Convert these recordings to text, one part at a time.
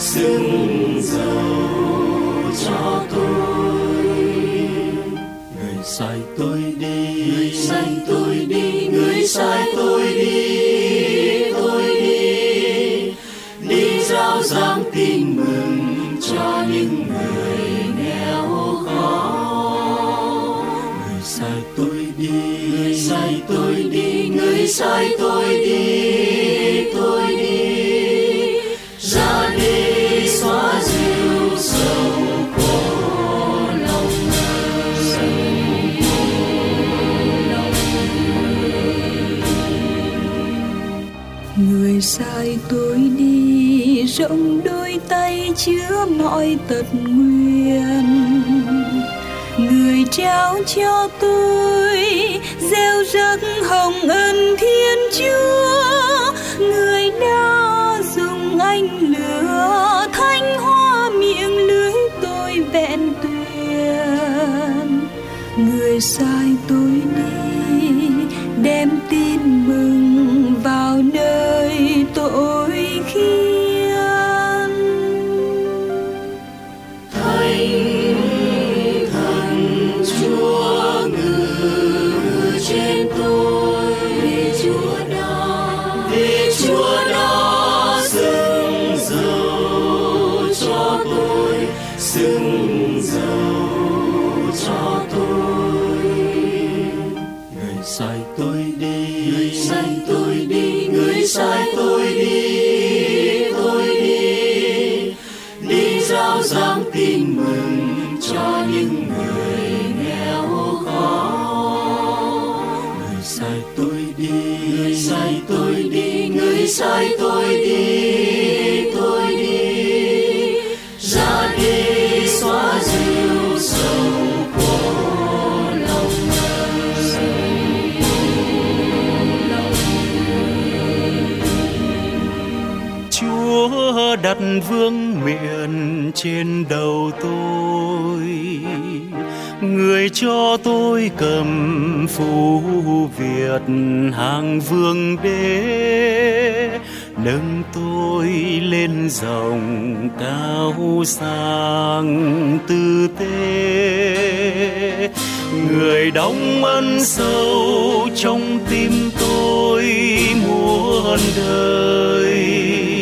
xưng dầu cho tôi. Người sai tôi đi, người sai tôi đi, người sai tôi đi, tôi đi, đi rao giảng tin mừng cho những người nghèo khó. Người sai tôi đi, người sai tôi đi, người sai tôi đi, tôi đi, ra đi xóa dịu sầu khổ lòng người sai tôi đi, rộng đôi tay chứa mọi tật nguyền. Người trao cho tôi gieo rắc hồng ân Thiên Chúa. Người đã dùng ánh lửa thanh hoa miệng lưới tôi vẹn tuyền. Người sai tôi đi, đem tin mừng vào nơi tội khiên. Thánh Chúa ngự trên tôi, vì Chúa đã xưng dầu cho tôi, xưng dầu cho tôi. Người sai tôi đi, người sai tôi đi, người sai tôi đi, tôi đi, đi rao giảng tin mừng cho những người nghèo khó. Người sai tôi đi, người sai tôi đi, người sai tôi đi, tôi đi, ra đi xóa dịu sầu khổ lòng Chúa đặt vương miện trên đầu tôi, người cho tôi cầm phù Việt hàng vương đế, nâng tôi lên dòng cao sang tư tế. Người đóng ân sâu trong tim tôi muôn đời.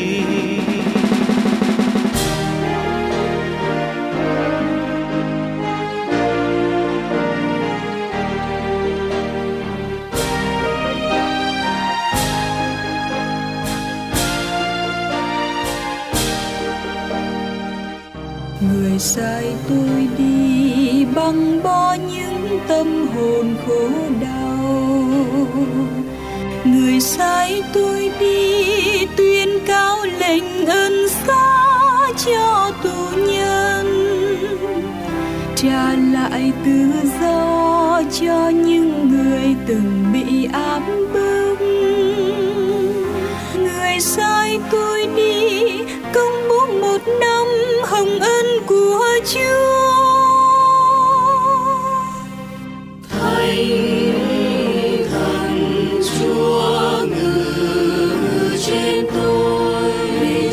Người sai tôi đi, băng bo những tâm hồn khổ đau. Người sai tôi đi, tuyên cáo lệnh ân xá cho tù nhân, trả lại tự do cho những người từng bị áp bức. Người sai tôi đi, công bố một năm hồng ân của Chúa. Thánh Chúa ngự trên tôi, vì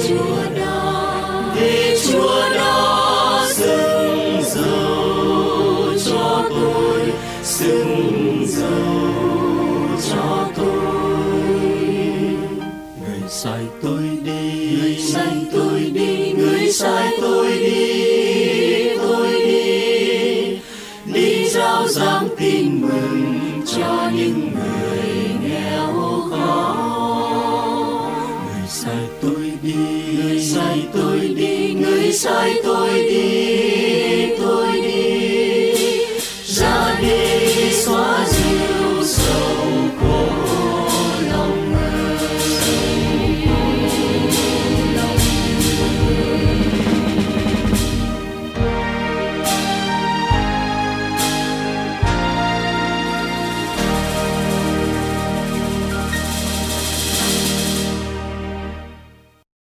Chúa đã xưng dầu cho tôi, xưng dầu cho tôi. Người sai tôi đi, người sai tôi đi, người sai tôi đi, tôi đi, đi rao giảng tin mừng cho những người nghèo khó. Người sai tôi đi, người sai tôi đi, người sai tôi đi,